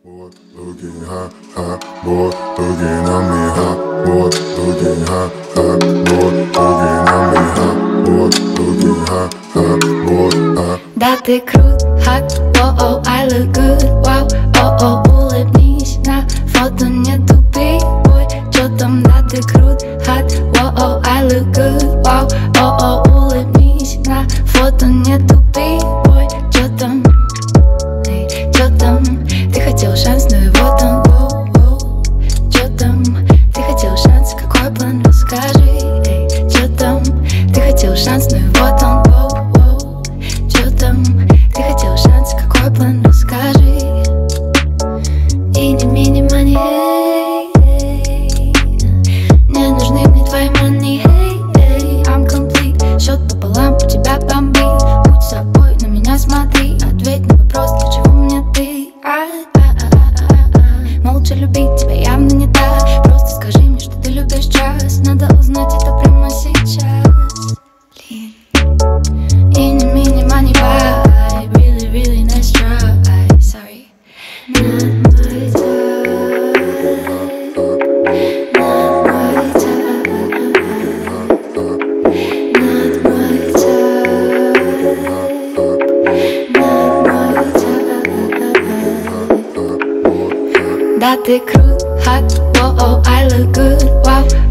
Boy, looking hot, hot, boy, looking at me hot, boy, looking hot, hot, boy, looking at me hot, boy, looking hot, hot, boy, hot. Да ты крут, hot, oh, I look good, wow, oh, улыбнись, на фото не тупи, ой, чё там, да ты крут, hot, oh, I look good, wow, oh, улыбнись, на фото не тупи, ой, чё там, эй, чё там, ты хотел шанс, но его там, чё там, ты хотел шанс, какой план, расскажи, эй, чё там, ты хотел шанс, но его там, чё там, ты хотел шанс, какой план, расскажи. Мини мани, не нужны мне твои мани, I'm complete, счет пополам, у тебя бомбит. Будь собой, на меня смотри, ответь на вопрос, для чего мне ты. Молча любить тебя явно не так. Просто скажи мне, что ты любишь час. Надо узнать это прямо сейчас. Мини мани vibe, really nice try. Sorry, not my type, not my type, not my type, not my type. Да ты крут, hot, oh, I look good, wow.